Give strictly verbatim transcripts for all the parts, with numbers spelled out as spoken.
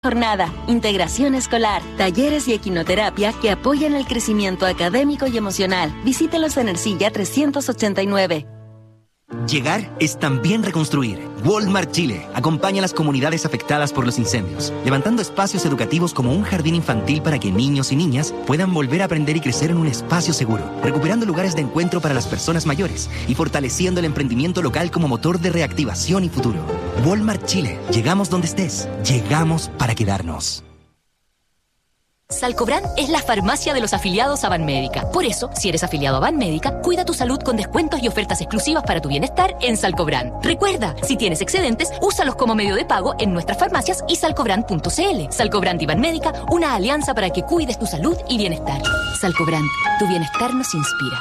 Jornada, integración escolar, talleres y equinoterapia que apoyan el crecimiento académico y emocional. Visítelos en Ercilla trescientos ochenta y nueve. Llegar es también reconstruir. Walmart Chile acompaña a las comunidades afectadas por los incendios, levantando espacios educativos como un jardín infantil para que niños y niñas puedan volver a aprender y crecer en un espacio seguro, recuperando lugares de encuentro para las personas mayores y fortaleciendo el emprendimiento local como motor de reactivación y futuro. Walmart Chile. Llegamos donde estés. Llegamos para quedarnos. Salcobran es la farmacia de los afiliados a Banmédica. Por eso, si eres afiliado a Banmédica, cuida tu salud con descuentos y ofertas exclusivas para tu bienestar en Salcobran. Recuerda, si tienes excedentes, úsalos como medio de pago en nuestras farmacias y salcobran punto cl. Salcobran y Banmédica, una alianza para que cuides tu salud y bienestar. Salcobran, tu bienestar nos inspira.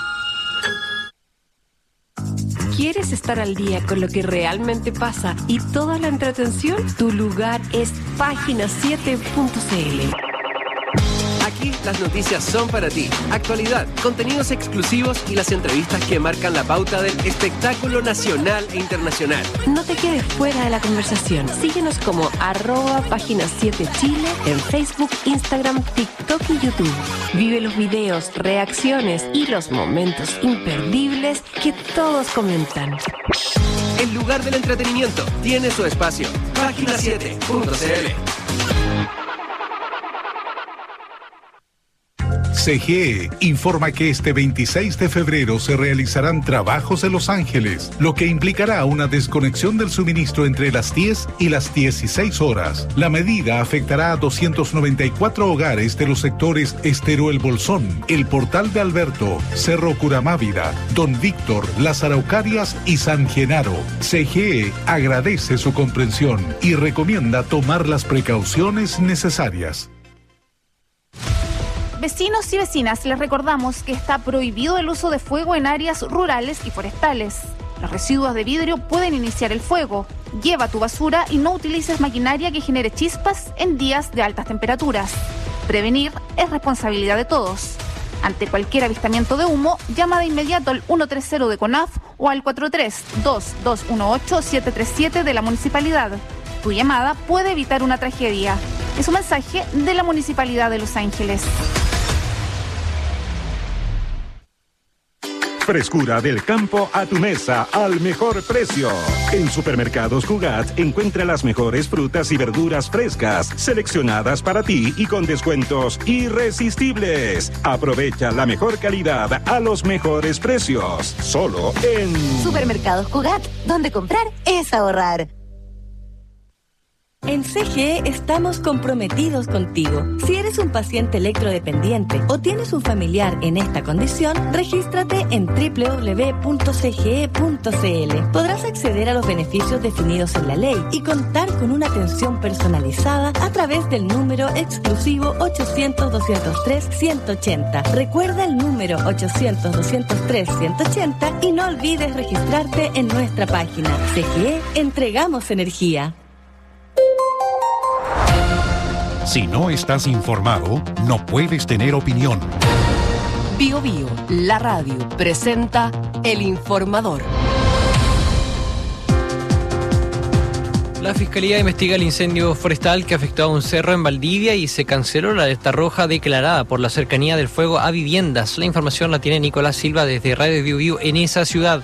¿Quieres estar al día con lo que realmente pasa y toda la entretención? Tu lugar es página siete punto cl. Aquí las noticias son para ti. Actualidad, contenidos exclusivos y las entrevistas que marcan la pauta del espectáculo nacional e internacional. No te quedes fuera de la conversación. Síguenos como arroba página siete Chile en Facebook, Instagram, TikTok y YouTube. Vive los videos, reacciones y los momentos imperdibles que todos comentan. El lugar del entretenimiento tiene su espacio. página siete punto cl. C G E informa que este veintiséis de febrero se realizarán trabajos en Los Ángeles, lo que implicará una desconexión del suministro entre las diez y las dieciséis horas. La medida afectará a doscientos noventa y cuatro hogares de los sectores Estero El Bolsón, El Portal de Alberto, Cerro Curamávida, Don Víctor, Las Araucarias y San Genaro. C G E agradece su comprensión y recomienda tomar las precauciones necesarias. Vecinos y vecinas, les recordamos que está prohibido el uso de fuego en áreas rurales y forestales. Los residuos de vidrio pueden iniciar el fuego. Lleva tu basura y no utilices maquinaria que genere chispas en días de altas temperaturas. Prevenir es responsabilidad de todos. Ante cualquier avistamiento de humo, llama de inmediato al ciento treinta de CONAF o al cuatro tres dos dos uno ocho siete tres siete de la municipalidad. Tu llamada puede evitar una tragedia. Es un mensaje de la Municipalidad de Los Ángeles. Frescura del campo a tu mesa al mejor precio. En Supermercados Cugat encuentra las mejores frutas y verduras frescas, seleccionadas para ti y con descuentos irresistibles. Aprovecha la mejor calidad a los mejores precios. Solo en Supermercados Cugat, donde comprar es ahorrar. En C G E estamos comprometidos contigo. Si eres un paciente electrodependiente o tienes un familiar en esta condición, regístrate en doble u doble u doble u punto c g e punto c l. Podrás acceder a los beneficios definidos en la ley y contar con una atención personalizada a través del número exclusivo ochocientos doscientos tres ciento ochenta. Recuerda el número ochocientos doscientos tres ciento ochenta y no olvides registrarte en nuestra página. C G E, entregamos energía. Si no estás informado, no puedes tener opinión. Bio Bio, la radio, presenta El Informador. La Fiscalía investiga el incendio forestal que afectó a un cerro en Valdivia y se canceló la alerta roja declarada por la cercanía del fuego a viviendas. La información la tiene Nicolás Silva desde Radio Bio Bio en esa ciudad.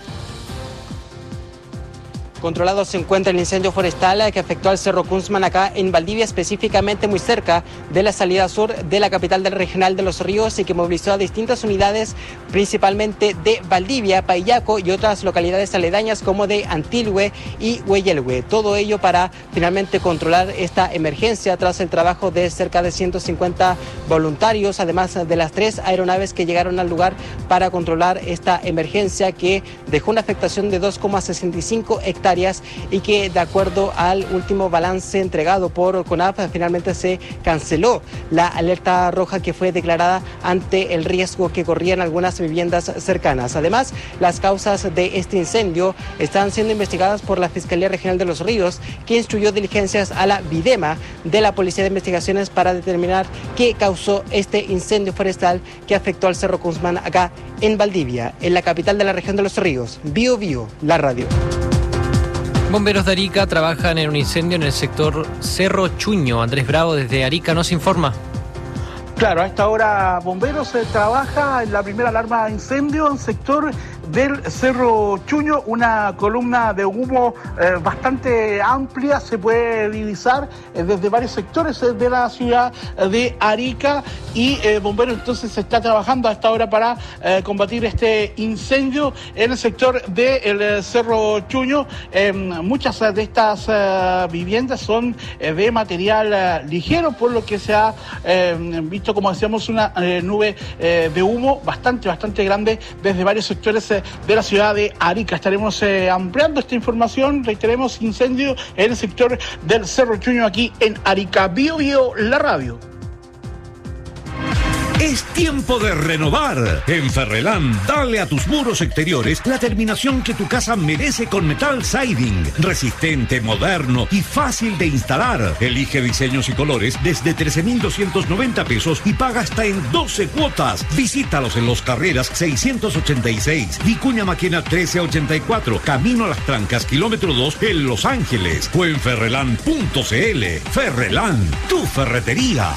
Controlado se encuentra el incendio forestal que afectó al Cerro Kunzman acá en Valdivia, específicamente muy cerca de la salida sur de la capital del Regional de los Ríos y que movilizó a distintas unidades, principalmente de Valdivia, Payaco y otras localidades aledañas como de Antilhue y Hueyelhue. Todo ello para finalmente controlar esta emergencia tras el trabajo de cerca de ciento cincuenta voluntarios, además de las tres aeronaves que llegaron al lugar para controlar esta emergencia que dejó una afectación de dos coma sesenta y cinco hectáreas y que, de acuerdo al último balance entregado por CONAF, finalmente se canceló la alerta roja que fue declarada ante el riesgo que corrían algunas viviendas cercanas. Además, las causas de este incendio están siendo investigadas por la Fiscalía Regional de los Ríos, que instruyó diligencias a la Videma de la Policía de Investigaciones para determinar qué causó este incendio forestal que afectó al Cerro Kunzman acá en Valdivia, en la capital de la región de los Ríos. Bio Bio, la radio. Bomberos de Arica trabajan en un incendio en el sector Cerro Chuño. Andrés Bravo desde Arica nos informa. Claro, a esta hora Bomberos se trabaja en la primera alarma de incendio en el sector del Cerro Chuño, una columna de humo eh, bastante amplia, se puede divisar eh, desde varios sectores eh, de la ciudad de Arica y eh, Bomberos entonces se está trabajando a esta hora para eh, combatir este incendio en el sector del de Cerro Chuño. Eh, muchas de estas eh, viviendas son eh, de material eh, ligero, por lo que se ha eh, visto, como decíamos, una eh, nube eh, de humo bastante, bastante grande desde varios sectores eh, de la ciudad de Arica. Estaremos eh, ampliando esta información. Reiteremos, incendio en el sector del Cerro Chuño aquí en Arica. Bio Bio, la radio. Es tiempo de renovar. En Ferrelán, dale a tus muros exteriores la terminación que tu casa merece con Metal Siding. Resistente, moderno y fácil de instalar. Elige diseños y colores desde trece mil doscientos noventa pesos y paga hasta en doce cuotas. Visítalos en Los Carreras seiscientos ochenta y seis, Vicuña Maquena trece ochenta y cuatro, Camino a las Trancas, kilómetro dos, en Los Ángeles. O en ferrelán punto c l. Ferrelán, tu ferretería.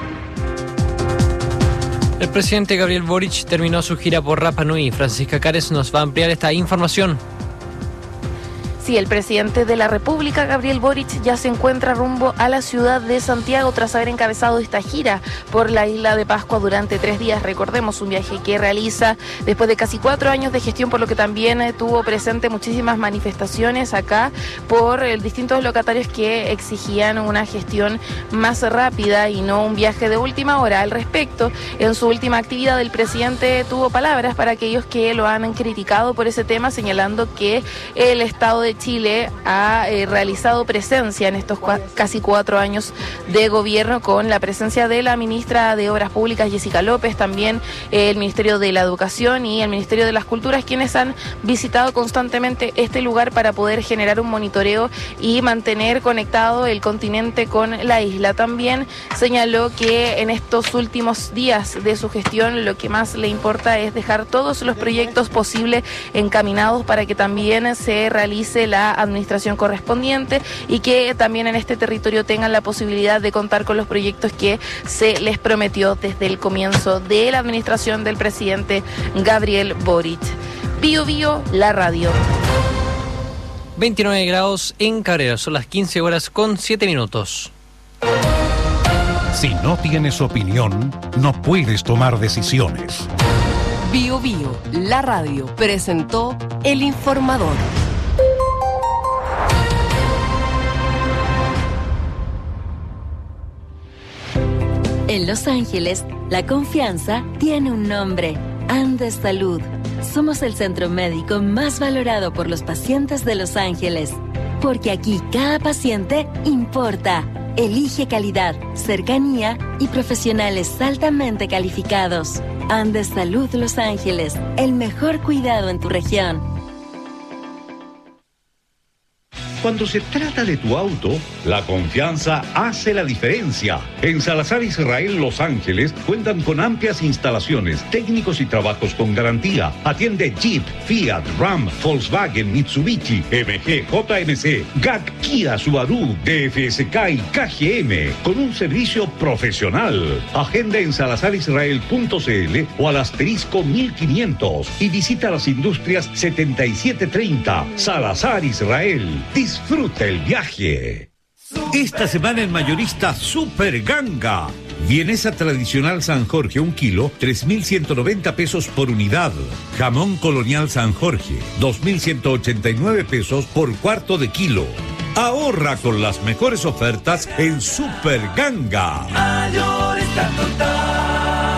El presidente Gabriel Boric terminó su gira por Rapa Nui. Francisca Cares nos va a ampliar esta información. Sí, el presidente de la República, Gabriel Boric, ya se encuentra rumbo a la ciudad de Santiago tras haber encabezado esta gira por la isla de Pascua durante tres días. Recordemos, un viaje que realiza después de casi cuatro años de gestión, por lo que también eh, tuvo presente muchísimas manifestaciones acá por eh, distintos locatarios que exigían una gestión más rápida y no un viaje de última hora. Al respecto, en su última actividad, el presidente tuvo palabras para aquellos que lo han criticado por ese tema, señalando que el Estado de Chile ha eh, realizado presencia en estos cua- casi cuatro años de gobierno, con la presencia de la ministra de Obras Públicas, Jessica López, también eh, el Ministerio de la Educación y el Ministerio de las Culturas, quienes han visitado constantemente este lugar para poder generar un monitoreo y mantener conectado el continente con la isla. También señaló que en estos últimos días de su gestión lo que más le importa es dejar todos los proyectos posibles encaminados para que también se realice la administración correspondiente y que también en este territorio tengan la posibilidad de contar con los proyectos que se les prometió desde el comienzo de la administración del presidente Gabriel Boric. Bio Bio, la radio. veintinueve grados en Cabrera, son las quince horas con siete minutos. Si no tienes opinión, no puedes tomar decisiones. Bio Bio, la radio, presentó El Informador. En Los Ángeles, la confianza tiene un nombre: Andes Salud. Somos el centro médico más valorado por los pacientes de Los Ángeles, porque aquí cada paciente importa. Elige calidad, cercanía y profesionales altamente calificados. Andes Salud Los Ángeles, el mejor cuidado en tu región. Cuando se trata de tu auto, la confianza hace la diferencia. En Salazar Israel Los Ángeles cuentan con amplias instalaciones, técnicos y trabajos con garantía. Atiende Jeep, Fiat, Ram, Volkswagen, Mitsubishi, M G, J M C, G A C, Kia, Subaru, D F S K y K G M con un servicio profesional. Agenda en salazar israel punto c l o al asterisco mil quinientos y visita las industrias setenta y siete treinta. Salazar Israel. Disfruta el viaje. Esta semana en mayorista Super Ganga. Vienesa tradicional San Jorge, un kilo, tres mil ciento noventa pesos por unidad. Jamón colonial San Jorge, dos mil ciento ochenta y nueve pesos por cuarto de kilo. Ahorra con las mejores ofertas en Super Ganga. Mayorista total.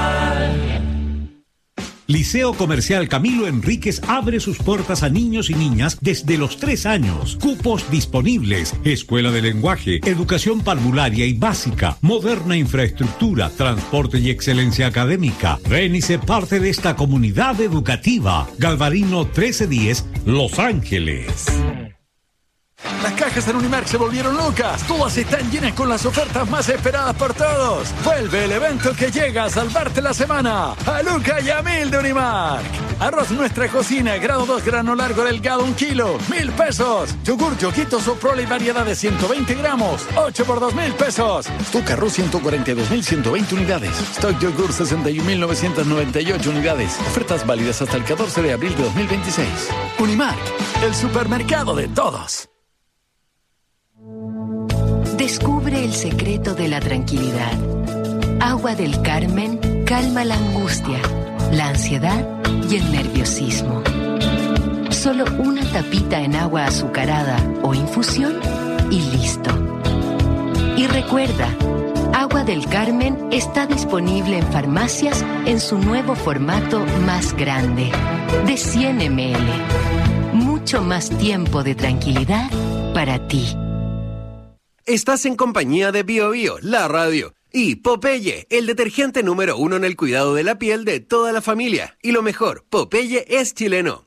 Liceo Comercial Camilo Enríquez abre sus puertas a niños y niñas desde los tres años. Cupos disponibles. Escuela de lenguaje, educación parvularia y básica, moderna infraestructura, transporte y excelencia académica. Ven y sé parte de esta comunidad educativa. Galvarino trece diez, Los Ángeles. Las cajas en Unimark se volvieron locas. Todas están llenas con las ofertas más esperadas por todos. Vuelve el evento que llega a salvarte la semana. A Luca y a Mil de Unimark. Arroz Nuestra Cocina, grado dos, grano largo delgado, un kilo, mil pesos. Yogur Yoguito Soprole, variedad de ciento veinte gramos, ocho por dos mil pesos. Stock Arroz ciento cuarenta y dos mil ciento veinte unidades. Stock Yogur sesenta y un mil novecientos noventa y ocho unidades. Ofertas válidas hasta el catorce de abril de dos mil veintiséis. Unimark, el supermercado de todos. Descubre el secreto de la tranquilidad. Agua del Carmen calma la angustia, la ansiedad y el nerviosismo. Solo una tapita en agua azucarada o infusión y listo. Y recuerda, Agua del Carmen está disponible en farmacias en su nuevo formato más grande, de cien mililitros. Mucho más tiempo de tranquilidad para ti. Estás en compañía de Bio Bio, la radio, y Popeye, el detergente número uno en el cuidado de la piel de toda la familia. Y lo mejor, Popeye es chileno.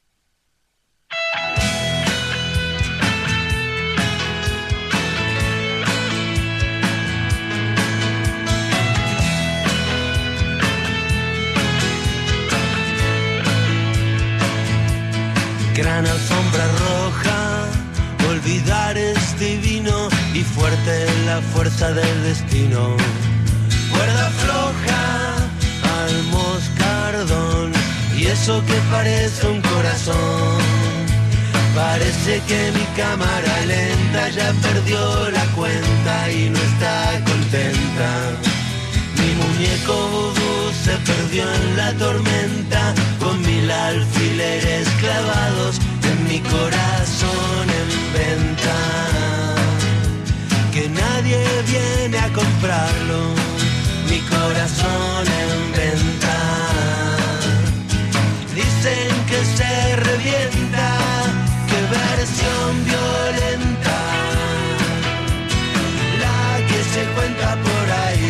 Gran alfombra roja, olvidar es divino y fuerte la fuerza del destino. Cuerda floja al moscardón y eso que parece un corazón. Parece que mi cámara lenta ya perdió la cuenta y no está contenta. Mi muñeco vudú se perdió en la tormenta con mil alfileres clavados en mi corazón en venta. Que nadie viene a comprarlo, mi corazón en venta. Dicen que se revienta, qué versión violenta, la que se cuenta por ahí.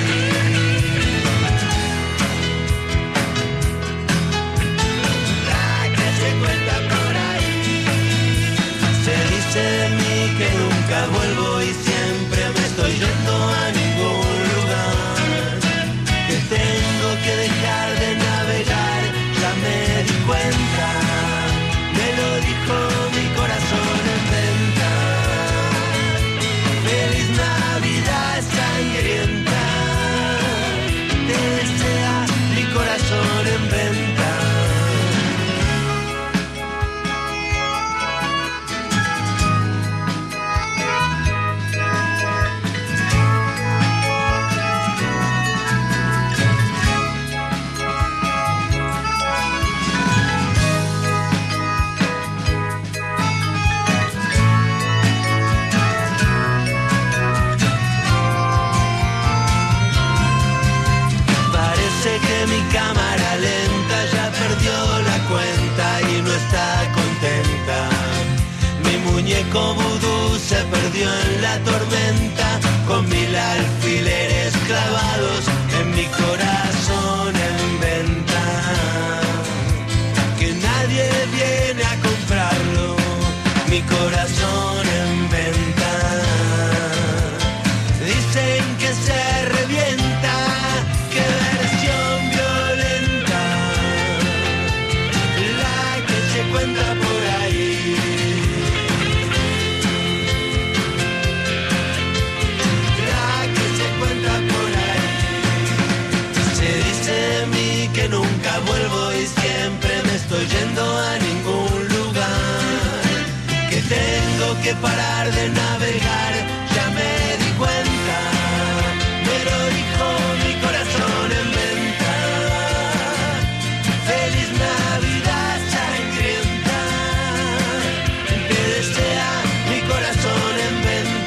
De mí que nunca vuelvo y siempre me estoy yendo a ningún lugar, que tengo que dejar de navegar, ya me di cuenta, me lo dijo mi corazón en venta. Feliz Navidad sangrienta, te desea mi corazón en venta. Que mi cámara lenta ya perdió la cuenta y no está contenta. Mi muñeco vudú se perdió en la tormenta con mil alfileres clavados en mi corazón en venta. Que nadie viene a comprarlo, mi corazón en venta. Dicen que se revienta, que versión violenta, la que se cuenta por ahí. La que se cuenta por ahí. Se dice de mí que nunca vuelvo y siempre me estoy yendo a ningún lugar, que tengo que parar de navegar, ya me di cuenta, me lo dijo mi corazón en venta. Feliz Navidad sangrienta, te desea mi corazón en venta.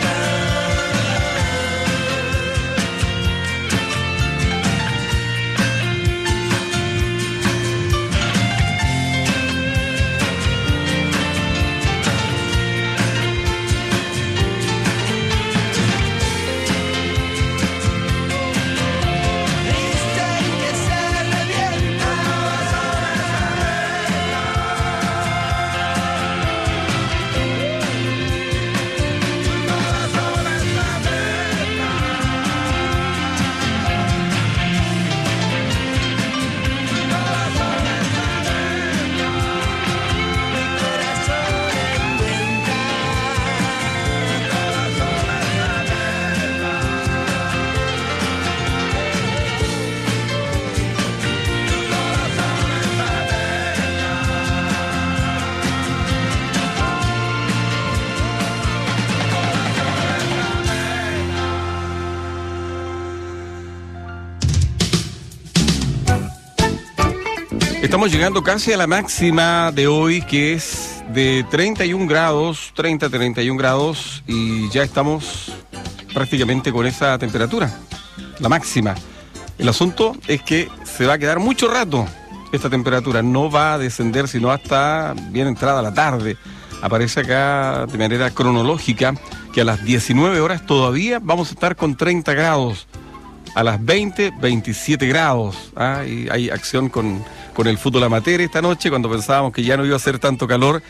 Estamos llegando casi a la máxima de hoy, que es de treinta y un grados, treinta, treinta y un grados, y ya estamos prácticamente con esa temperatura, la máxima. El asunto es que se va a quedar mucho rato esta temperatura, no va a descender sino hasta bien entrada la tarde. Aparece acá de manera cronológica que a las diecinueve horas todavía vamos a estar con treinta grados. A las veinte, veintisiete grados. ¿ah? Y hay acción con, con el fútbol amateur esta noche, cuando pensábamos que ya no iba a hacer tanto calor.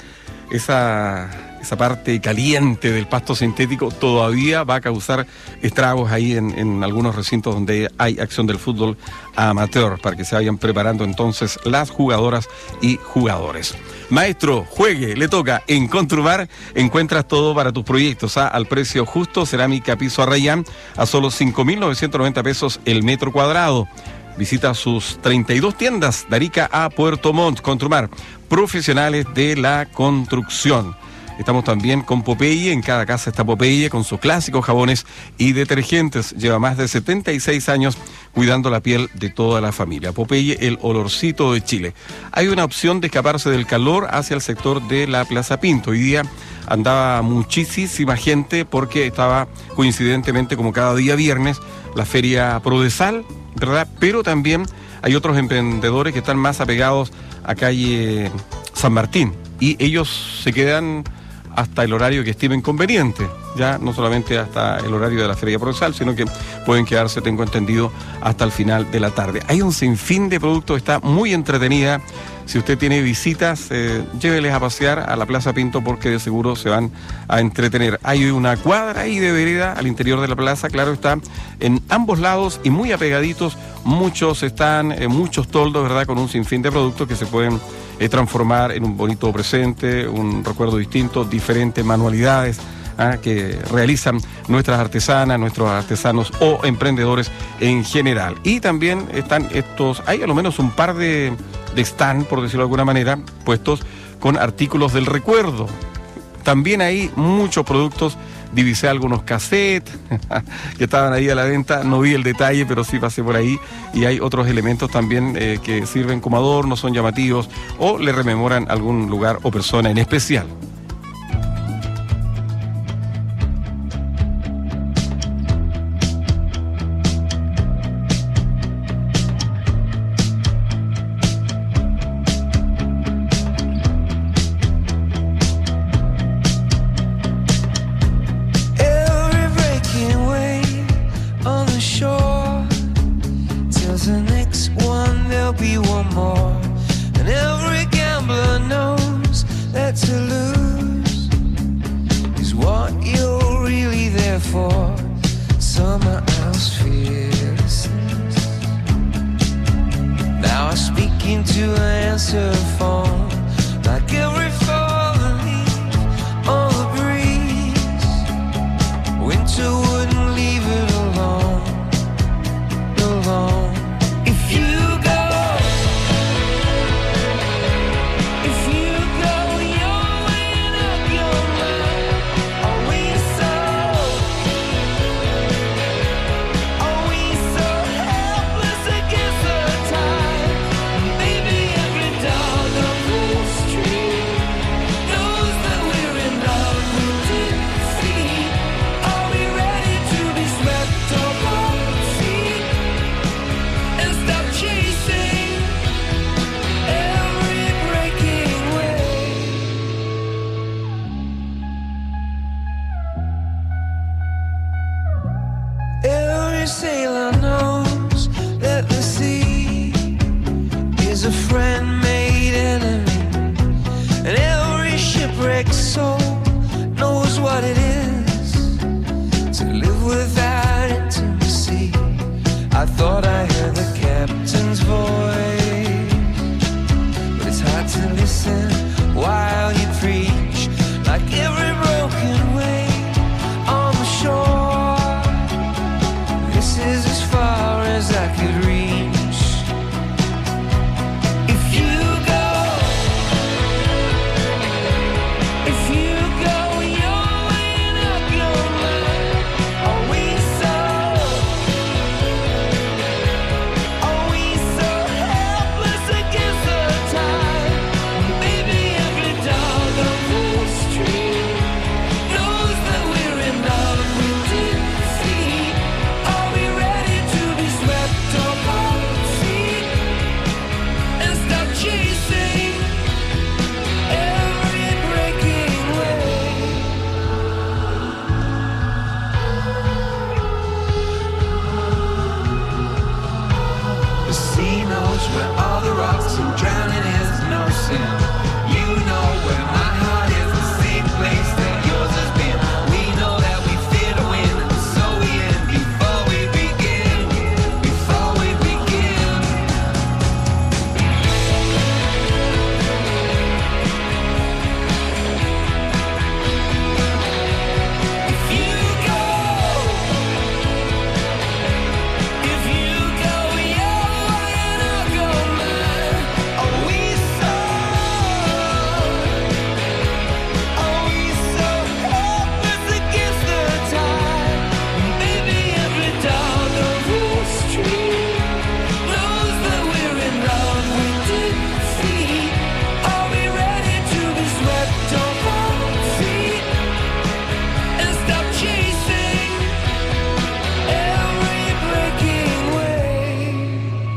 Esa, esa parte caliente del pasto sintético todavía va a causar estragos ahí en, en algunos recintos donde hay acción del fútbol amateur, para que se vayan preparando entonces las jugadoras y jugadores. Maestro, juegue, le toca. En Construbar encuentras todo para tus proyectos, ¿ah? al precio justo. Cerámica piso Arrayán a solo cinco mil novecientos noventa pesos el metro cuadrado. Visita sus treinta y dos tiendas de Arica a Puerto Montt. Construbar, profesionales de la construcción. Estamos también con Popeye, en cada casa está Popeye con sus clásicos jabones y detergentes. Lleva más de setenta y seis años cuidando la piel de toda la familia. Popeye, el olorcito de Chile. Hay una opción de escaparse del calor hacia el sector de la Plaza Pinto. Hoy día andaba muchísima gente porque estaba coincidentemente, como cada día viernes, la feria Prodesal, ¿verdad? Pero también hay otros emprendedores que están más apegados a calle San Martín y ellos se quedan hasta el horario que estimen conveniente, ya no solamente hasta el horario de la Feria Prodesal, sino que pueden quedarse, tengo entendido, hasta el final de la tarde. Hay un sinfín de productos, está muy entretenida. Si usted tiene visitas, eh, lléveles a pasear a la Plaza Pinto porque de seguro se van a entretener. Hay una cuadra ahí de vereda al interior de la plaza, claro está, en ambos lados y muy apegaditos. Muchos están, eh, muchos toldos, ¿verdad?, con un sinfín de productos que se pueden eh, transformar en un bonito presente, un recuerdo distinto, diferentes manualidades ¿ah? que realizan nuestras artesanas, nuestros artesanos o emprendedores en general. Y también están estos, hay a lo menos un par de, de stand, por decirlo de alguna manera, puestos con artículos del recuerdo. También hay muchos productos, divisé algunos cassettes que estaban ahí a la venta, no vi el detalle, pero sí pasé por ahí, y hay otros elementos también eh, que sirven como adornos, son llamativos o le rememoran algún lugar o persona en especial. where all the rocks and drowning is no sin. You know where my heart is, the same place that yours has been. We know that we fear to win, and so we end before we begin, before we begin. If you go, if you go your way and I'll go mine, are we so, are we so helpless against the tide? Baby, every dog of Wall Street knows that we're in love with defeat. Are we ready to be swept off our feet and stop chasing every breaking wave?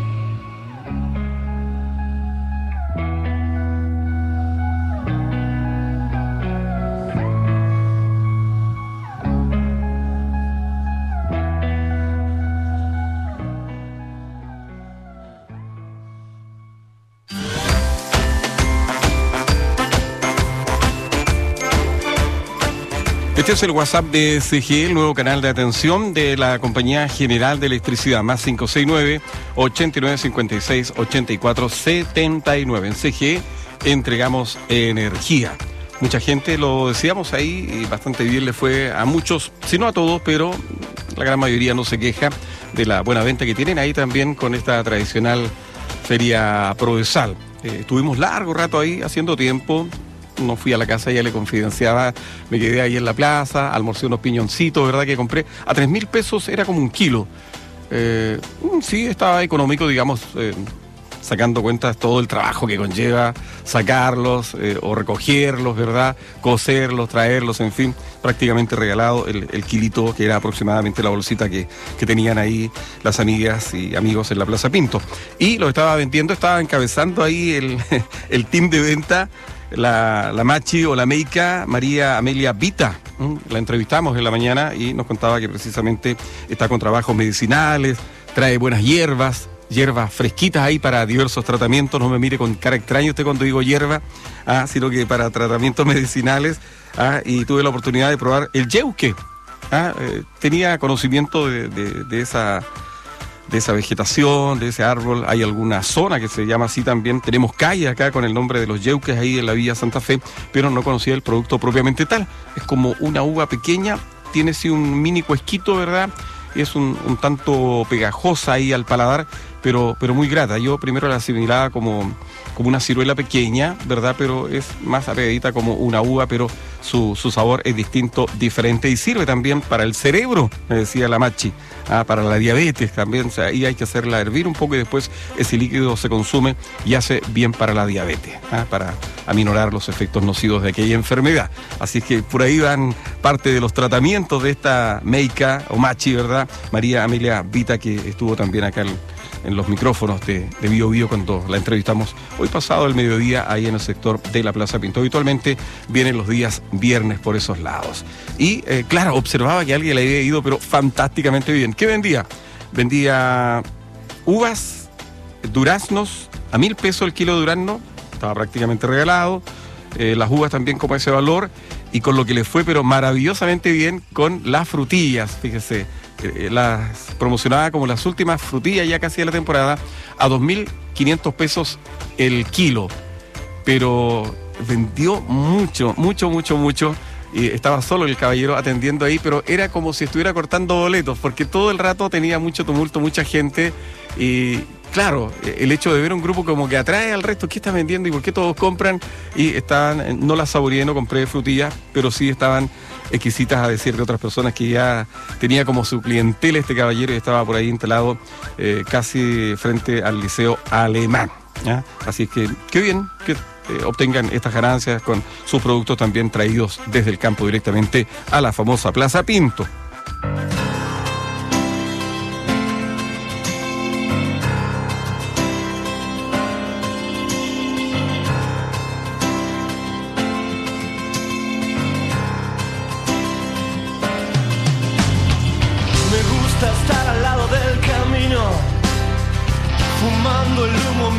Este es el WhatsApp de C G E, el nuevo canal de atención de la Compañía General de Electricidad, más cinco seis nueve, ochenta y nueve cincuenta y seis, ochenta y cuatro setenta y nueve. En C G E entregamos energía. Mucha gente, lo decíamos ahí, y bastante bien le fue a muchos, si no a todos, pero la gran mayoría no se queja de la buena venta que tienen ahí también con esta tradicional feria Prodesal. Eh, estuvimos largo rato ahí haciendo tiempo. No fui a la casa, ya le confidenciaba, me quedé ahí en la plaza, almorcé unos piñoncitos, ¿verdad? Que compré a tres mil pesos, era como un kilo. Eh, sí, estaba económico, digamos, eh, sacando cuentas todo el trabajo que conlleva sacarlos eh, o recogerlos, ¿verdad? Coserlos, traerlos, en fin, prácticamente regalado el, el kilito, que era aproximadamente la bolsita que, que tenían ahí las amigas y amigos en la Plaza Pinto. Y lo estaba vendiendo, estaba encabezando ahí el, el team de venta, La, la Machi o la Meica María Amelia Vita. La entrevistamos en la mañana y nos contaba que precisamente está con trabajos medicinales, trae buenas hierbas, hierbas fresquitas ahí para diversos tratamientos. No me mire con cara extraña usted cuando digo hierba, ah, sino que para tratamientos medicinales. Ah, y tuve la oportunidad de probar el yeuque. Ah, eh, tenía conocimiento de, de, de esa... de esa vegetación, de ese árbol. Hay alguna zona que se llama así también. Tenemos calle acá con el nombre de los yeuques ahí en la Villa Santa Fe, pero no conocía el producto propiamente tal. Es como una uva pequeña, tiene sí un mini cuesquito, ¿verdad? Es un, un tanto pegajosa ahí al paladar, pero, pero muy grata. Yo primero la asimilaba como, como una ciruela pequeña, ¿verdad? Pero es más apegadita como una uva, pero su, su sabor es distinto, diferente, y sirve también para el cerebro, me decía la Machi, ah, para la diabetes también. O sea, ahí hay que hacerla hervir un poco y después ese líquido se consume y hace bien para la diabetes, ah, para aminorar los efectos nocivos de aquella enfermedad. Así que por ahí van parte de los tratamientos de esta Meica o Machi, ¿verdad? María Amelia Vita, que estuvo también acá en, en los micrófonos de, de Bio Bio cuando la entrevistamos hoy pasado el mediodía ahí en el sector de la Plaza Pinto. Habitualmente vienen los días viernes por esos lados. Y eh, claro, observaba que alguien le había ido pero fantásticamente bien. ¿Qué vendía? Vendía uvas, duraznos, a mil pesos el kilo de durazno, estaba prácticamente regalado. Eh, las uvas también como ese valor, y con lo que le fue pero maravillosamente bien con las frutillas, fíjese, eh, las promocionaba como las últimas frutillas ya casi de la temporada a dos mil quinientos pesos el kilo, pero vendió mucho, mucho, mucho, mucho. Y estaba solo el caballero atendiendo ahí, pero era como si estuviera cortando boletos, porque todo el rato tenía mucho tumulto, mucha gente. Y claro, el hecho de ver un grupo como que atrae al resto, ¿qué están vendiendo y por qué todos compran? Y estaban, no las saboreé, no compré frutillas, pero sí estaban exquisitas, a decir de otras personas, que ya tenía como su clientela este caballero y estaba por ahí instalado eh, casi frente al Liceo Alemán, ¿ya? Así que qué bien que Eh, obtengan estas ganancias con sus productos también traídos desde el campo directamente a la famosa Plaza Pinto. Me gusta estar al lado del camino, fumando el humo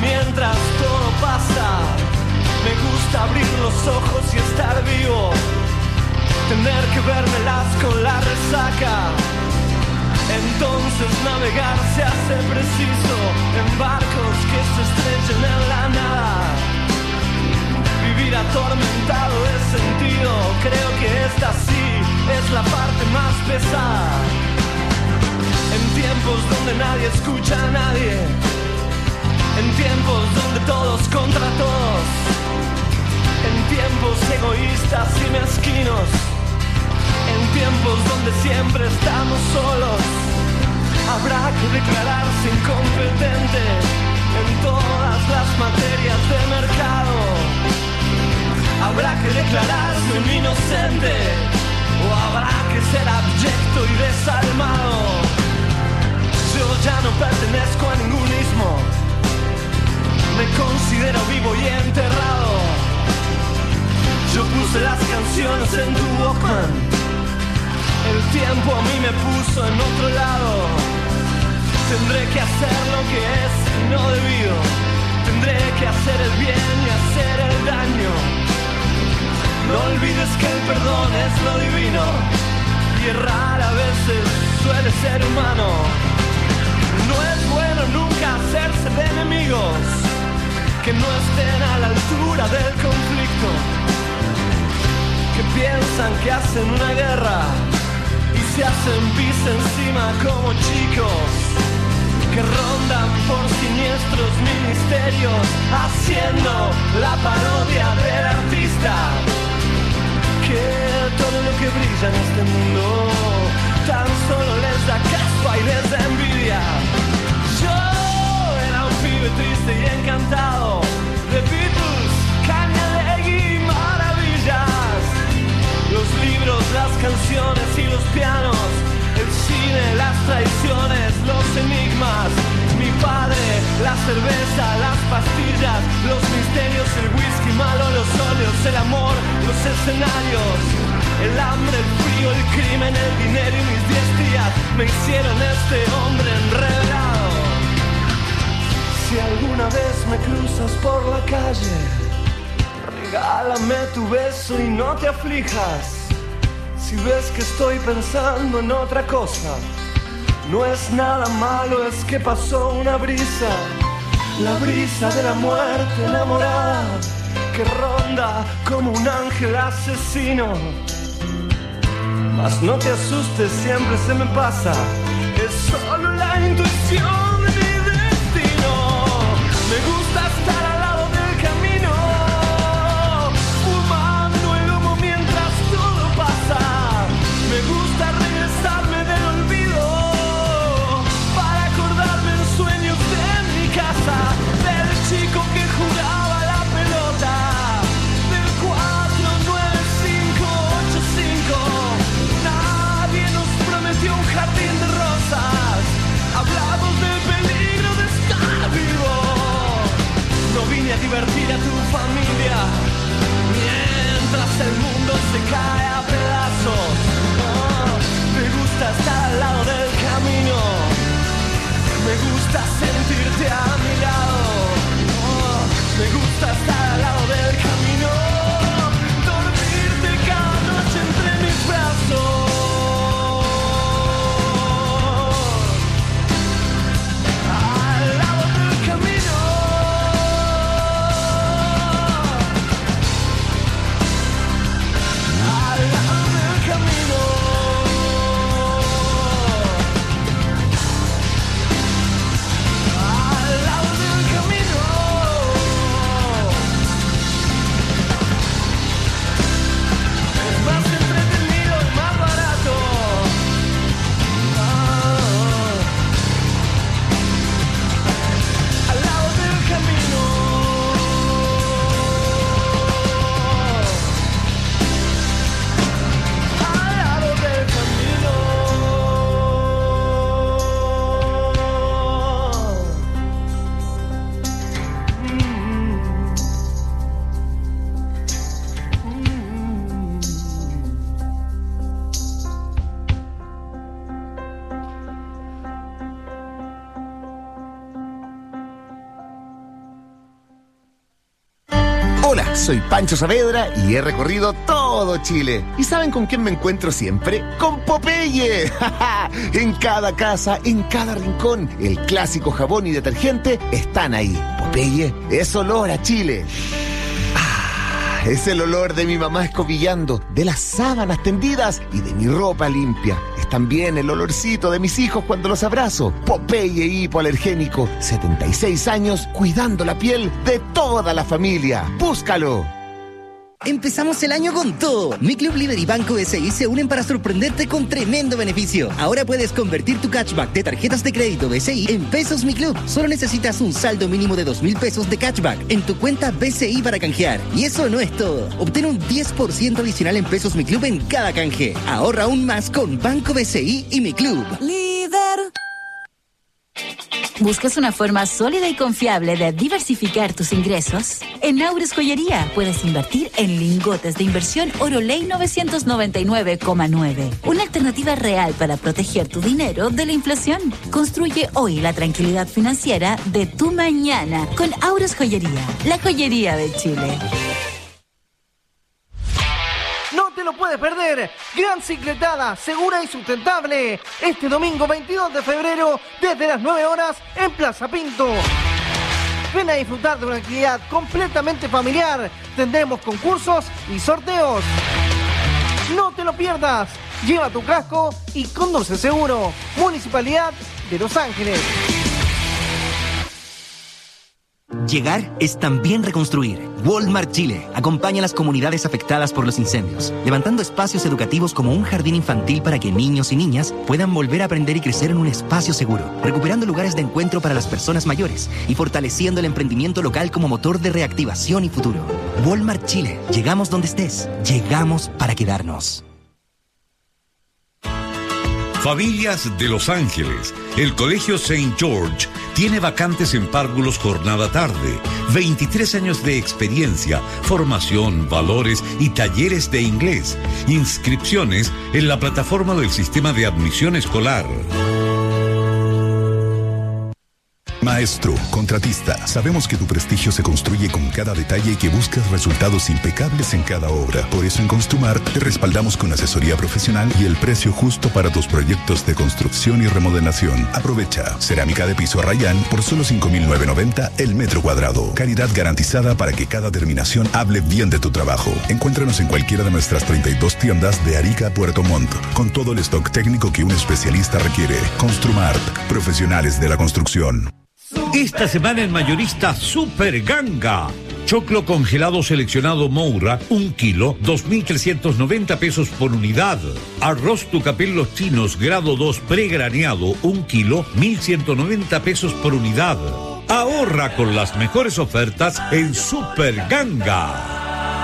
los ojos y estar vivo, tener que vérmelas con la resaca. Entonces navegar se hace preciso en barcos que se estrechen en la nada. Vivir atormentado es sentido, creo que esta sí es la parte más pesada. En tiempos donde nadie escucha a nadie, en tiempos donde todos contra todos, en tiempos egoístas y mezquinos, en tiempos donde siempre estamos solos, habrá que declararse incompetente en todas las materias de mercado. Habrá que declararse un inocente, o habrá que ser abyecto y desalmado. Yo ya no pertenezco a ningún ismo, me considero vivo y enterrado. Yo puse las canciones en tu Walkman, el tiempo a mí me puso en otro lado. Tendré que hacer lo que es no debido, tendré que hacer el bien y hacer el daño. No olvides que el perdón es lo divino, y errar a veces suele ser humano. No es bueno nunca hacerse de enemigos que no estén a la altura del conflicto, que piensan que hacen una guerra y se hacen pis encima como chicos, que rondan por siniestros ministerios haciendo la parodia del artista, que todo lo que brilla en este mundo tan solo les da caspa y les da envidia. Yo era un pibe triste y encantado de Beatles, Cañalegui y maravillas, los libros, las canciones y los pianos, el cine, las traiciones, los enigmas, mi padre, la cerveza, las pastillas, los misterios, el whisky malo, los óleos, el amor, los escenarios, el hambre, el frío, el crimen, el dinero y mis diez días me hicieron este hombre enredado. Si alguna vez me cruzas por la calle, regálame tu beso y no te aflijas. Si ves que estoy pensando en otra cosa, no es nada malo, es que pasó una brisa, la brisa de la muerte enamorada, que ronda como un ángel asesino. Mas no te asustes, siempre se me pasa, es solo la intuición de mi destino. Me gusta estar al lado del camino, fumando el humo mientras todo pasa. Me gusta regresarme del olvido para acordarme en sueños de mi casa, del chico que jugaba la pelota, del cuatro nueve cinco ocho cinco. Nadie nos prometió un jardín de rosas, hablar Hola, soy Pancho Saavedra y he recorrido todo Chile. ¿Y saben con quién me encuentro siempre? ¡Con Popeye! En cada casa, en cada rincón, el clásico jabón y detergente están ahí. Popeye es olor a Chile. Es el olor de mi mamá escobillando, de las sábanas tendidas y de mi ropa limpia. Es también el olorcito de mis hijos cuando los abrazo. Popeye hipoalergénico, setenta y seis años, cuidando la piel de toda la familia. ¡Búscalo! Empezamos el año con todo. Mi Club Líder y Banco B C I se unen para sorprenderte con tremendo beneficio. Ahora puedes convertir tu cashback de tarjetas de crédito B C I en pesos Mi Club. Solo necesitas un saldo mínimo de dos mil pesos de cashback en tu cuenta B C I para canjear. Y eso no es todo. Obtén un diez por ciento adicional en pesos Mi Club en cada canje. Ahorra aún más con Banco B C I y Mi Club. Líder. ¿Buscas una forma sólida y confiable de diversificar tus ingresos? En Aures Joyería puedes invertir en lingotes de inversión Oroley novecientos noventa y nueve coma nueve. Una alternativa real para proteger tu dinero de la inflación. Construye hoy la tranquilidad financiera de tu mañana con Aures Joyería, la joyería de Chile. No te lo puedes perder. Gran cicletada, segura y sustentable. Este domingo veintidós de febrero, desde las nueve horas, en Plaza Pinto. Ven a disfrutar de una actividad completamente familiar. Tendremos concursos y sorteos. No te lo pierdas. Lleva tu casco y conduce seguro. Municipalidad de Los Ángeles. Llegar es también reconstruir. Walmart Chile acompaña a las comunidades afectadas por los incendios, levantando espacios educativos como un jardín infantil para que niños y niñas puedan volver a aprender y crecer en un espacio seguro, recuperando lugares de encuentro para las personas mayores y fortaleciendo el emprendimiento local como motor de reactivación y futuro. Walmart Chile, llegamos donde estés, llegamos para quedarnos. Familias de Los Ángeles, el Colegio Saint George tiene vacantes en párvulos jornada tarde, veintitrés años de experiencia, formación, valores y talleres de inglés. Inscripciones en la plataforma del Sistema de Admisión Escolar. Maestro, contratista, sabemos que tu prestigio se construye con cada detalle y que buscas resultados impecables en cada obra. Por eso en Construmart te respaldamos con asesoría profesional y el precio justo para tus proyectos de construcción y remodelación. Aprovecha. Cerámica de piso Rayán por solo cinco mil novecientos noventa el metro cuadrado. Calidad garantizada para que cada terminación hable bien de tu trabajo. Encuéntranos en cualquiera de nuestras treinta y dos tiendas de Arica a Puerto Montt, con todo el stock técnico que un especialista requiere. Construmart, profesionales de la construcción. Esta semana en Mayorista Super Ganga. Choclo congelado seleccionado Moura, un kilo, dos mil trescientos noventa pesos por unidad. Arroz Tucapel Los Chinos, grado dos pregraneado, un kilo, mil ciento noventa pesos por unidad. Ahorra con las mejores ofertas en Super Ganga.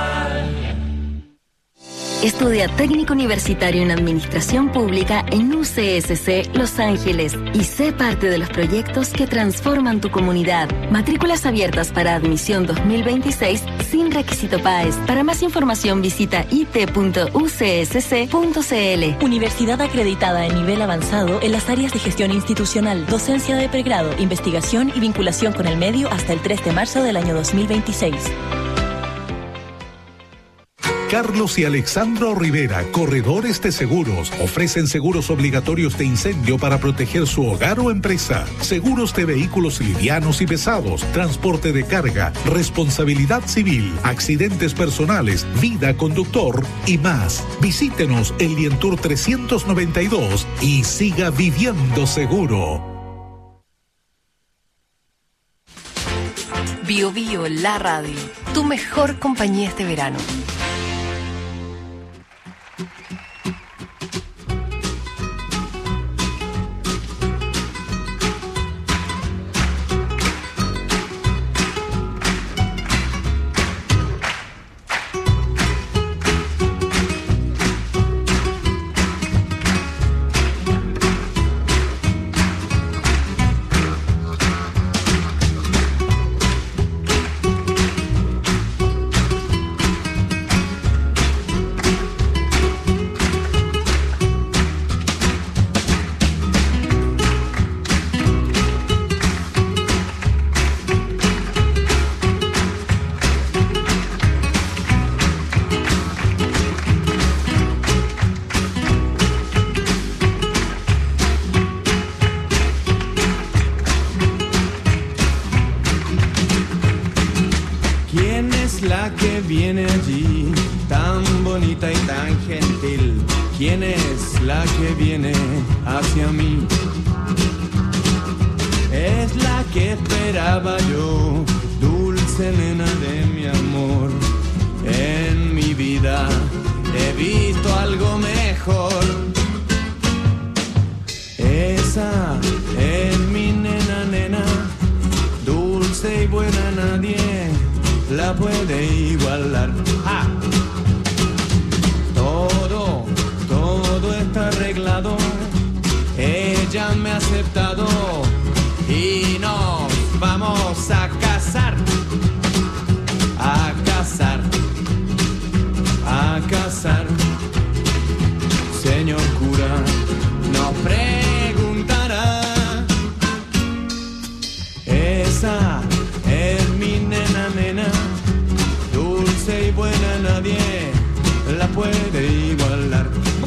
Estudia técnico universitario en Administración Pública en U C S C Los Ángeles y sé parte de los proyectos que transforman tu comunidad. Matrículas abiertas para admisión dos mil veintiséis sin requisito P A E S. Para más información visita i t punto u c s c punto c l. Universidad acreditada en nivel avanzado en las áreas de gestión institucional, docencia de pregrado, investigación y vinculación con el medio hasta el tres de marzo del año dos mil veintiséis. Carlos y Alexandro Rivera, corredores de seguros, ofrecen seguros obligatorios de incendio para proteger su hogar o empresa, seguros de vehículos livianos y pesados, transporte de carga, responsabilidad civil, accidentes personales, vida conductor y más. Visítenos en Lientour trescientos noventa y dos y siga viviendo seguro. Bio Bio, la radio, tu mejor compañía este verano. es la que viene allí, tan bonita y tan gentil? ¿Quién es la que viene hacia mí? Es la que esperaba yo, dulce nena de mi amor. En mi vida he visto algo mejor. Esa es mi nena, nena, dulce y buena, nadie la puede igualar. ¡Ah! Todo, todo está arreglado, ella me ha aceptado y nos vamos a casar, a casar, a casar. Señor cura, nos preguntará, esa es mi nena, nena, dulce y buena, nadie la puede igualar.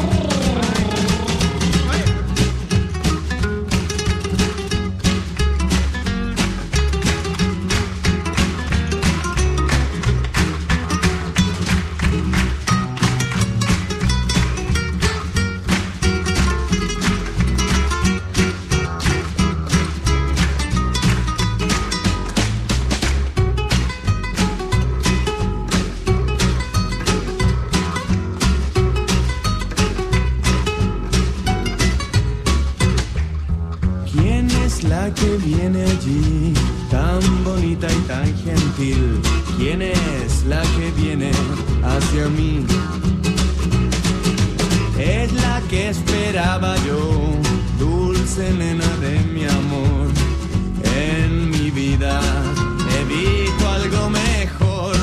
Que viene allí, tan bonita y tan gentil? ¿Quién es la que viene hacia mí? Es la que esperaba yo, dulce nena de mi amor. En mi vida he visto algo mejor.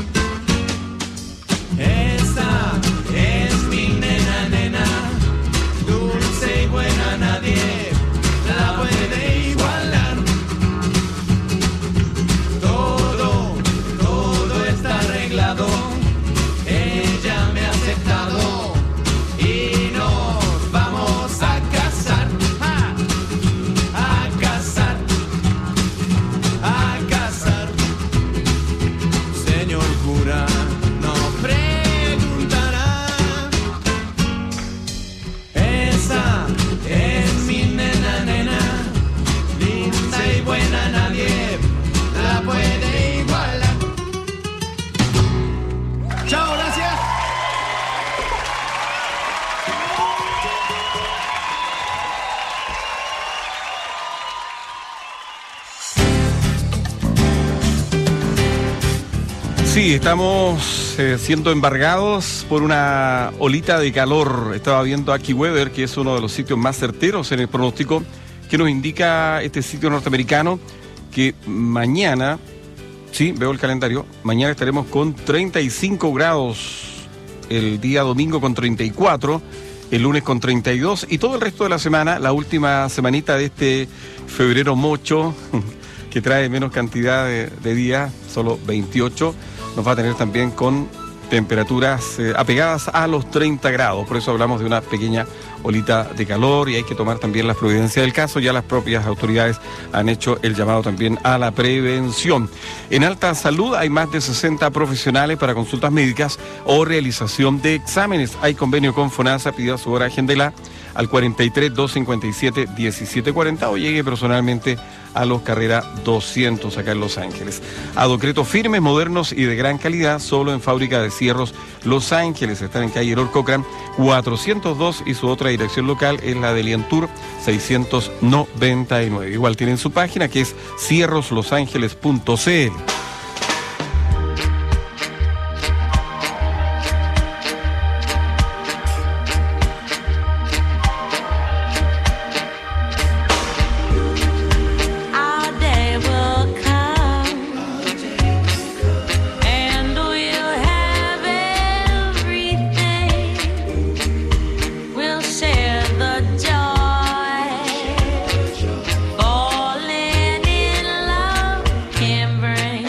Esa es mi nena, nena, dulce y buena, nadie la puede igualar. Todo, todo está arreglado, ella me ha aceptado y nos vamos a casar, ¡ja! A casar, a casar. Señor cura, nos preguntará, esa es mi nena, nena, linda y buena, nadie la puede igualar. Chao, gracias. Sí, estamos eh, siendo embargados por una olita de calor. Estaba viendo AccuWeather, que es uno de los sitios más certeros en el pronóstico, que nos indica este sitio norteamericano que mañana, sí, veo el calendario, mañana estaremos con treinta y cinco grados, el día domingo con treinta y cuatro, el lunes con treinta y dos y todo el resto de la semana, la última semanita de este febrero mocho, que trae menos cantidad de, de días, solo veintiocho, nos va a tener también con temperaturas eh, apegadas a los treinta grados. Por eso hablamos de una pequeña olita de calor y hay que tomar también las providencias del caso. Ya las propias autoridades han hecho el llamado también a la prevención. En Alta Salud hay más de sesenta profesionales para consultas médicas o realización de exámenes. Hay convenio con FONASA, pida su hora, agéndela al cuarenta y tres, doscientos cincuenta y siete, diecisiete cuarenta o llegue personalmente a los Carrera doscientos acá en Los Ángeles. Adocretos firmes, modernos y de gran calidad, solo en Fábrica de Cierros Los Ángeles. Están en calle Lord Cochran cuatrocientos dos y su otra dirección local es la de Lientour seiscientos noventa y nueve. Igual tienen su página que es cierros los ángeles punto c l. Bring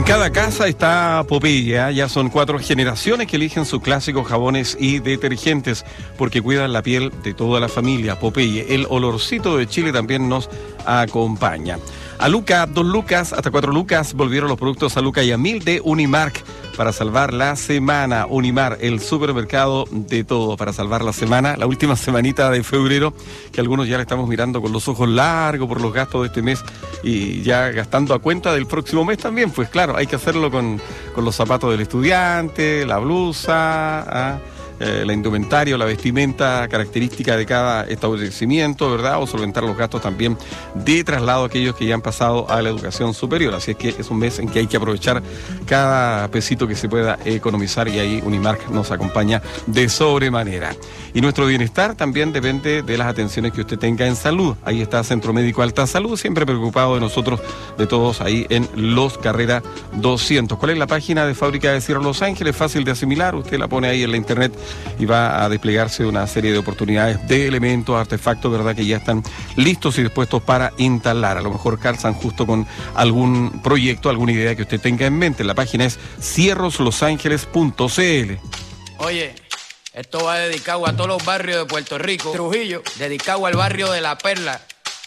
cada casa está Popeye, ¿eh? Ya son cuatro generaciones que eligen sus clásicos jabones y detergentes porque cuidan la piel de toda la familia. Popeye, el olorcito de Chile también nos acompaña. A Luca, dos lucas, hasta cuatro lucas, volvieron los productos a Luca y a mil de Unimark para salvar la semana. Unimar, el supermercado de todo para salvar la semana, la última semanita de febrero, que algunos ya le estamos mirando con los ojos largos por los gastos de este mes y ya gastando a cuenta del próximo mes también. Pues claro, hay que hacerlo con, con los zapatos del estudiante, la blusa, ¿ah? Eh, la indumentaria o la vestimenta característica de cada establecimiento, ¿verdad? O solventar los gastos también de traslado a aquellos que ya han pasado a la educación superior. Así es que es un mes en que hay que aprovechar cada pesito que se pueda economizar y ahí Unimark nos acompaña de sobremanera. Y nuestro bienestar también depende de las atenciones que usted tenga en salud. Ahí está Centro Médico Alta Salud, siempre preocupado de nosotros, de todos, ahí en Los Carrera doscientos. ¿Cuál es la página de Fábrica de Cierre Los Ángeles? Fácil de asimilar, usted la pone ahí en la internet y va a desplegarse una serie de oportunidades de elementos, artefactos, ¿verdad?, que ya están listos y dispuestos para instalar. A lo mejor calzan justo con algún proyecto, alguna idea que usted tenga en mente. La página es cierros los ángeles punto c l. Oye, esto va dedicado a todos los barrios de Puerto Rico. Trujillo, dedicado al barrio de La Perla.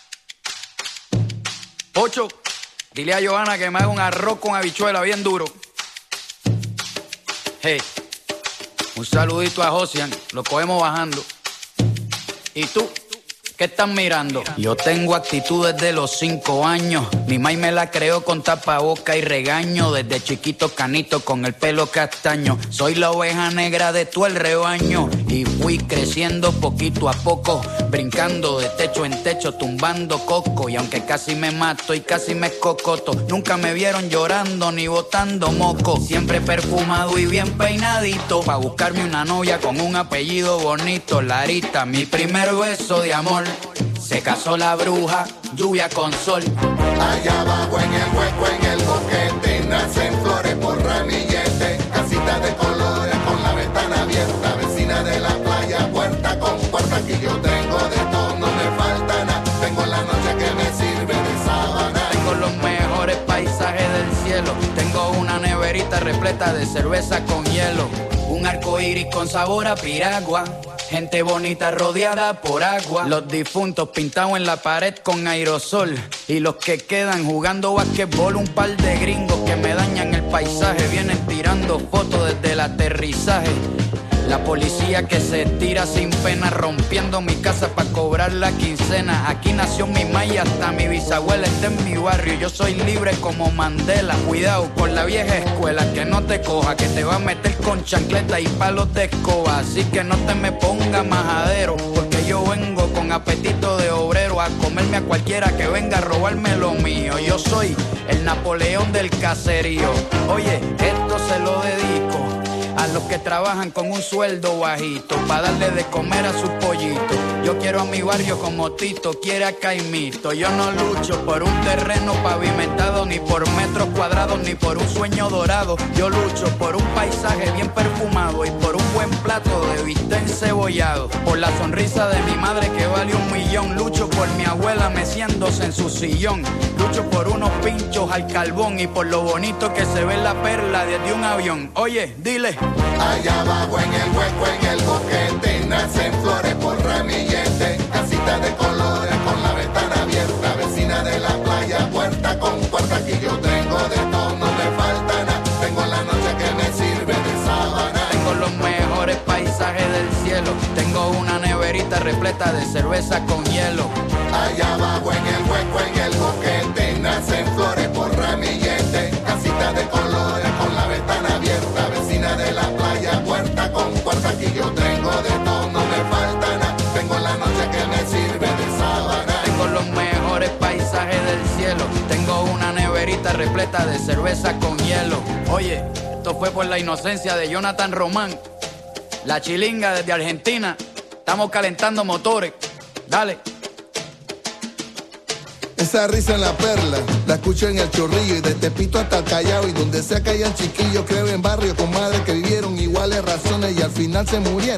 Ocho, dile a Johanna que me haga un arroz con habichuela bien duro. Hey. Un saludito a Josian, lo cogemos bajando. ¿Y tú? ¿Qué estás mirando? Yo tengo actitud desde los cinco años. Mi maíz me la creó con tapaboca y regaño. Desde chiquito canito con el pelo castaño. Soy la oveja negra de todo el rebaño. Y fui creciendo poquito a poco, brincando de techo en techo, tumbando coco. Y aunque casi me mato y casi me escocoto, nunca me vieron llorando ni botando moco. Siempre perfumado y bien peinadito, pa' buscarme una novia con un apellido bonito. Larita, mi primer beso de amor. Se casó la bruja, lluvia con sol. Allá abajo en el hueco, en el boquete, nacen flores por ramillete. Casita de colores con la ventana abierta, vecina de la playa, puerta con puerta. Aquí yo tengo de todo, no me falta nada. Tengo la noche que me sirve de sábana. Tengo los mejores paisajes del cielo. Tengo una neverita repleta de cerveza con hielo. Un arco iris con sabor a piragua. Gente bonita rodeada por agua. Los difuntos pintados en la pared con aerosol. Y los que quedan jugando basquetbol. Un par de gringos que me dañan el paisaje. Vienen tirando fotos desde el aterrizaje. La policía que se tira sin pena, rompiendo mi casa pa' cobrar la quincena. Aquí nació mi maya, hasta mi bisabuela está en mi barrio. Yo soy libre como Mandela. Cuidado con la vieja escuela, que no te coja, que te va a meter con chancleta y palos de escoba. Así que no te me ponga majadero, porque yo vengo con apetito de obrero a comerme a cualquiera que venga a robarme lo mío. Yo soy el Napoleón del caserío. Oye, esto se lo dedico a los que trabajan con un sueldo bajito, pa' darle de comer a sus pollitos. Yo quiero a mi barrio como Tito quiere a Caimito. Yo no lucho por un terreno pavimentado, ni por metros cuadrados, ni por un sueño dorado. Yo lucho por un paisaje bien perfumado y por un buen plato de bistec encebollado. Por la sonrisa de mi madre que vale un millón. Lucho por mi abuela meciéndose en su sillón. Lucho por unos pinchos al carbón y por lo bonito que se ve la perla desde un avión. Oye, dile. Allá abajo en el hueco, en el boquete, nacen flores por ramillete. Casita de colores con la ventana abierta, vecina de la playa, puerta con puerta. Aquí yo tengo de todo, no me falta nada. Tengo la noche que me sirve de sábana. Tengo los mejores paisajes del cielo. Tengo una neverita repleta de cerveza con hielo. Allá abajo en el hueco, en el boquete, nacen flores por ramillete. Casita de colores con la ventana abierta, vecina de la playa, puerta con puerta. Aquí yo tengo de todo, no me falta nada. Tengo la noche que me sirve de sábana. Tengo los mejores paisajes del cielo. Tengo una neverita repleta de cerveza con hielo. Oye, esto fue por la inocencia de Jonathan Román. La chilinga desde Argentina. Estamos calentando motores. Dale. Esa risa en la perla, la escucho en el Chorrillo y de Tepito hasta el Callao. Y donde sea que hayan chiquillos, creo en barrio con madres que vivieron iguales razones y al final se murieron sin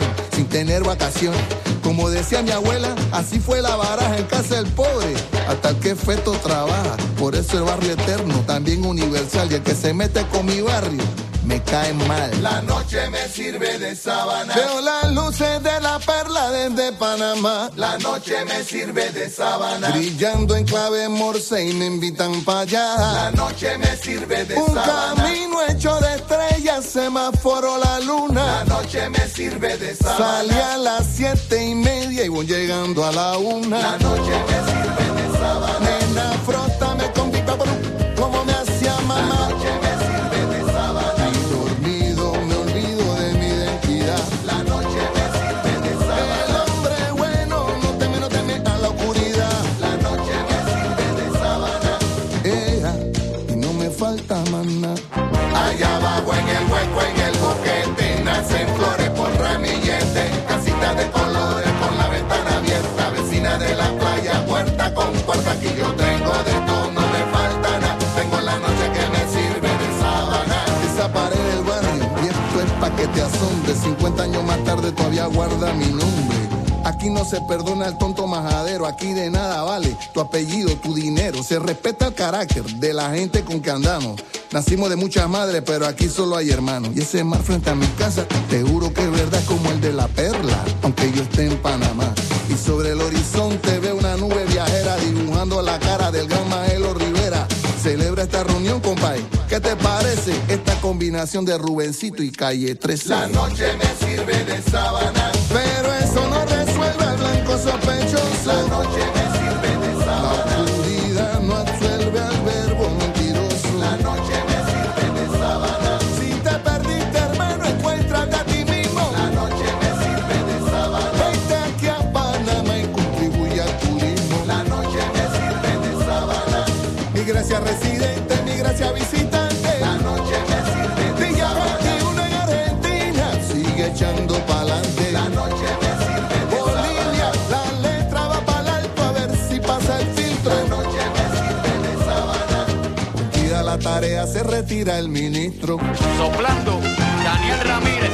tener vacaciones. Como decía mi abuela, así fue la baraja en casa del pobre, hasta el que feto trabaja. Por eso el barrio eterno, también universal, y el que se mete con mi barrio, me cae mal. La noche me sirve de sábana. Veo las luces de la perla desde Panamá. La noche me sirve de sábana. Brillando en clave morse y me invitan para allá. La noche me sirve de Un sábana. Un camino hecho de estrellas, semáforo la luna. La noche me sirve de sábana. Salí a las siete y media y voy llegando a la una. La noche me sirve de sábana. Nena, frótame con pipa como me hacía mamá. La noche me sirve de sábana. Y dormido me olvido de mi identidad. La noche me sirve de sábana. El hombre bueno no teme, no teme a la oscuridad. La noche me sirve de sábana. Ella, y no me falta más nada. Allá abajo en el hueco, en el boquete, nacen flores por ramillete, casitas de colores con la ventana abierta, vecina de la playa, puerta con puerta, aquí yo tengo de todo, no me falta nada, tengo la noche que me sirve de sábana. Esa pared del barrio, y esto es pa' que te asombre, cincuenta años más tarde todavía guarda mi nombre. Aquí no se perdona el tonto majadero, aquí de nada vale tu apellido, tu dinero. Se respeta el carácter de la gente con que andamos. Nacimos de muchas madres, pero aquí solo hay hermanos. Y ese mar frente a mi casa, te juro que es verdad como el de la perla, aunque yo esté en Panamá. Y sobre el horizonte veo una nube viajera dibujando la cara del gran Maelo Rivera. Celebra esta reunión, compadre. ¿Qué te parece esta combinación de Rubencito y Calle trece? La noche me sirve de sábana. Pero eso no resuelve al blanco sospechoso. La noche me sirve de sábana. La oscuridad no absuelve al verbo mentiroso. La noche me sirve de sábana. Si te perdiste, hermano, encuéntrate a ti mismo. La noche me sirve de sábana. Vente aquí a Panamá y contribuye al turismo. La noche me sirve de sábana. Mi gracia residente, mi gracia visitante. La noche me sirve de Día sábana. veintiuno en Argentina, sigue echando pa'lante. La noche me sirve de Bolivia, sábana. la letra va para alto a ver si pasa el filtro. La noche me sirve de sábana. Tira la tarea, se retira el ministro. Soplando, Daniel Ramírez.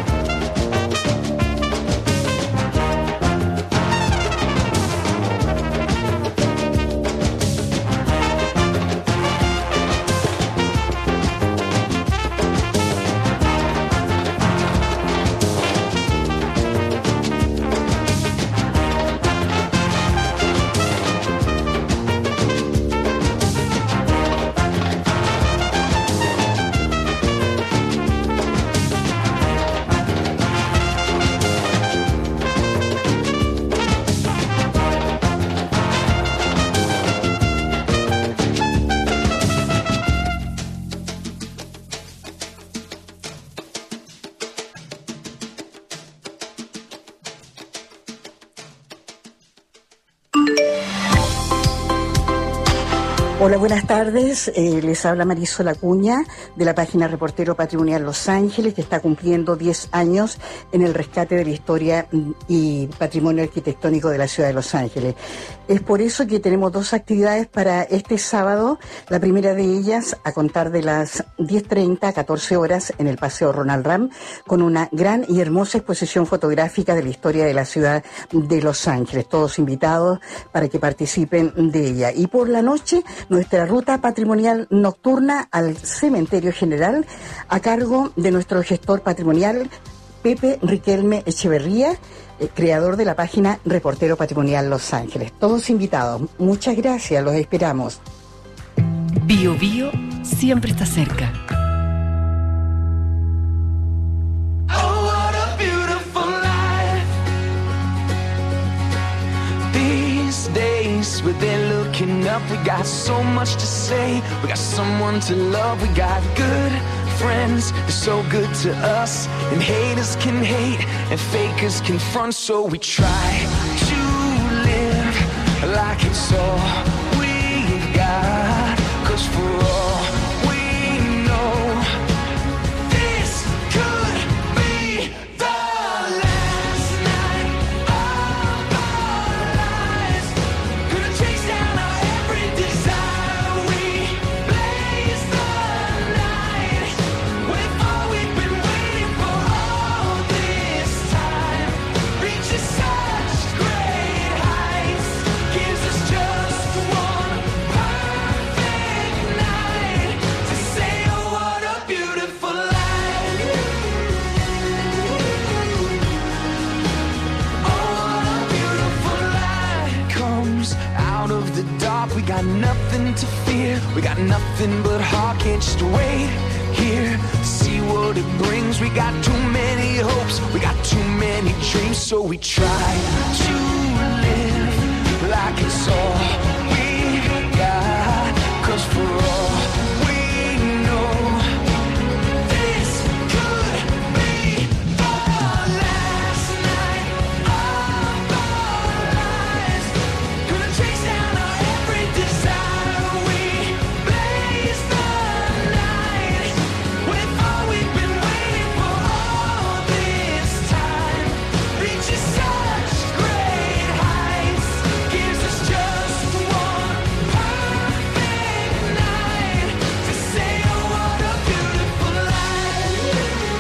Hola, buenas tardes. Eh, les habla Marisol Acuña de la página Reportero Patrimonial Los Ángeles, que está cumpliendo diez años en el rescate de la historia y patrimonio arquitectónico de la ciudad de Los Ángeles. Es por eso que tenemos dos actividades para este sábado. La primera de ellas a contar de las diez treinta a catorce horas en el Paseo Ronald Ram, con una gran y hermosa exposición fotográfica de la historia de la ciudad de Los Ángeles. Todos invitados para que participen de ella. Y por la noche, nuestra ruta patrimonial nocturna al Cementerio General, a cargo de nuestro gestor patrimonial, Pepe Riquelme Echeverría, eh, creador de la página Reportero Patrimonial Los Ángeles. Todos invitados. Muchas gracias, los esperamos. Bio Bio siempre está cerca. Oh, what a beautiful life. These days we've been looking up. We got so much to say. We got someone to love. We got good friends. They're so good to us. And haters can hate and fakers can front. So we try to live like it's all we got. 'Cause for all we know, this could be the last night of our lives. Gonna chase down our every desire. We blaze the night with all we've been waiting for all this time. We got nothing to fear, we got nothing but heart. Can't just wait here to see what it brings. We got too many hopes, we got too many dreams. So we try to live like it's all we got. Cause for all we know, this could be the last night of our lives. Gonna chase down our every desire. We blaze the night with all we've been waiting for all this time. Reaches such great heights, gives us just one perfect night to say, oh, what a beautiful life.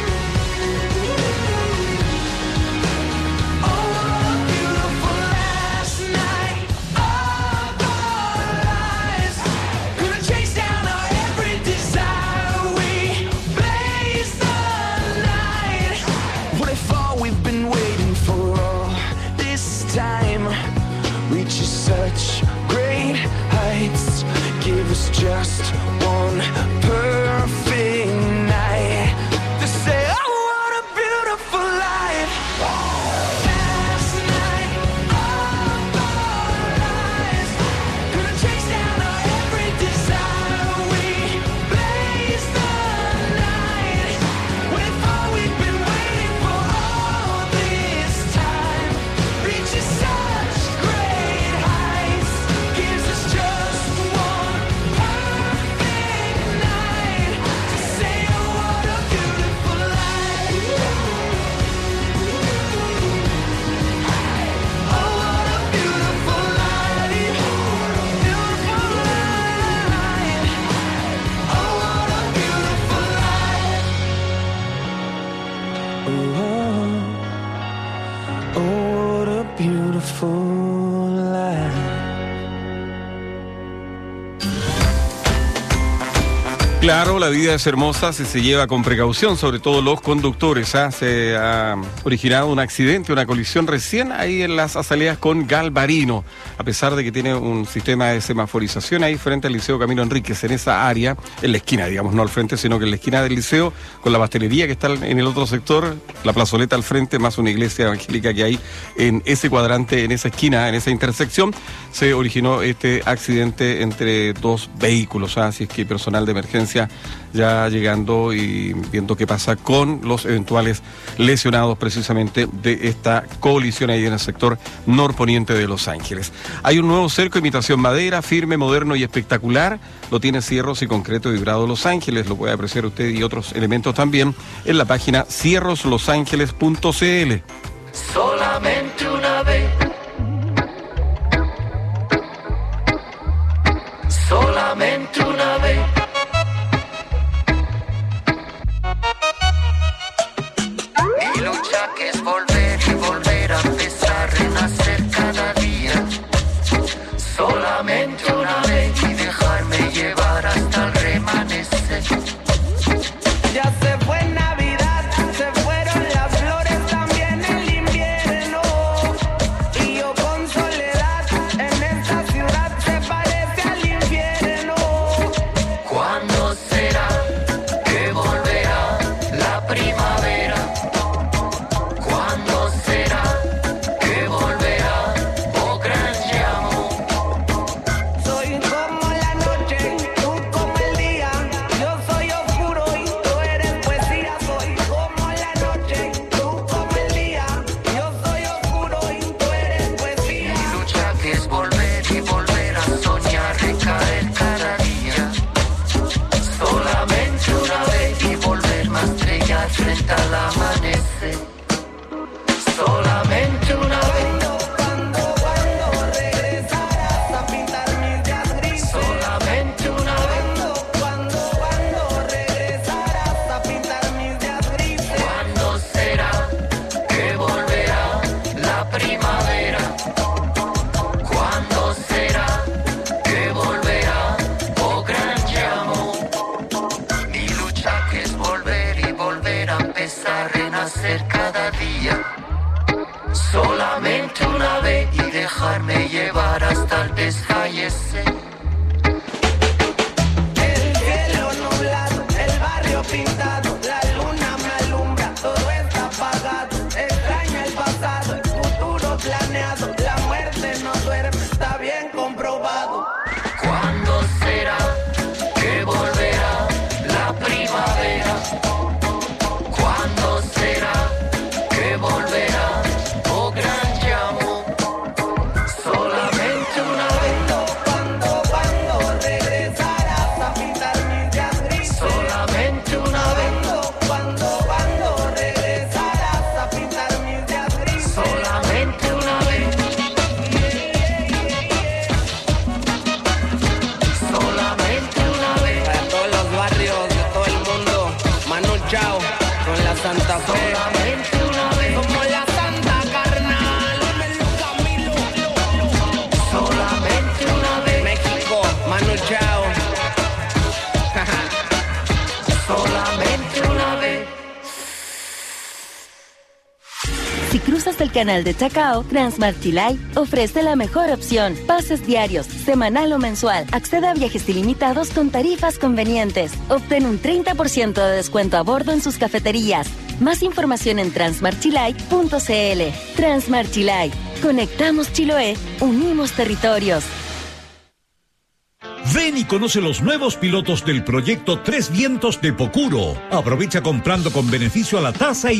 Oh, what a beautiful last night of our lives. Gonna chase down our every desire. We blaze the night. What if all we've been waiting for all this time reaches such great heights? Give us just one perfect night to say, oh, what a beautiful life. Last night of our lives. Gonna chase down our every desire. We blaze the night with all we've been waiting for all this time. Reaches such great heights, gives us just one perfect night to say, oh, what a beautiful life. Oh, what a beautiful life. Beautiful life. Oh, what a beautiful life. Oh, oh, what a beautiful life. Claro, la vida es hermosa si se lleva con precaución, sobre todo los conductores. ¿ah? Se ha originado un accidente, una colisión recién ahí en las azaleas con Galvarino, a pesar de que tiene un sistema de semaforización ahí frente al Liceo Camilo Enríquez, en esa área, en la esquina, digamos, no al frente, sino que en la esquina del liceo, con la pastelería que está en el otro sector, la plazoleta al frente, más una iglesia evangélica que hay en ese cuadrante, en esa esquina, en esa intersección, se originó este accidente entre dos vehículos. ¿ah? Así es que personal de emergencia ya llegando y viendo qué pasa con los eventuales lesionados precisamente de esta colisión ahí en el sector norponiente de Los Ángeles. Hay un nuevo cerco, imitación madera, firme, moderno y espectacular. Lo tiene Cierros y Concreto Vibrado Los Ángeles. Lo puede apreciar usted y otros elementos también en la página cierros los ángeles punto c l. Solamente una vez. Solamente una vez. Mi lucha que es volver y volver a empezar, renacer cada día. Solamente una vez y dejarme llevar hasta el remanecer. Ya se fue Navidad, se fueron las flores, también el invierno. Y yo con soledad en esta ciudad se parece al infierno. ¿Cuándo será que volverá la primavera? ¿Cuándo será que volverá? Oh gran llamo. Soy como la noche, tú como el día. Yo soy oscuro y tú eres poesía. Soy como la noche, tú como el día. Yo soy oscuro y tú eres poesía. Mi lucha que es volver y volver a soñar, recaer cada día. Solamente una vez y volverme a estrellar frente al amanecer. Solamente una vez. Cuando, cuando regresarás a pintar mis días grises. Solamente una vez. Cuando, cuando regresarás a pintar mis días grises. ¿Cuándo será que volverá la primavera? ¿Cuándo será que volverá? Oh gran llamo. Mi lucha que es volver y volver a empezar, renacer cada día. Solamente una vez y dejarme llevar hasta el desfallecer. la Santa Fe. Solamente una vez. Somos la Santa carnal. Solamente una vez. México, Manu Chao. Solamente una vez. Si cruzas el canal de Chacao, Transmart Chilay ofrece la mejor opción. Pases diarios, semanal o mensual. Accede a viajes ilimitados con tarifas convenientes. Obtén un treinta por ciento de descuento a bordo en sus cafeterías. Más información en transmart chilay punto c l. Transmart Chilay. Conectamos Chiloé, unimos territorios. Ven y conoce los nuevos pilotos del proyecto Tres Vientos de Pocuro. Aprovecha comprando con beneficio a la tasa y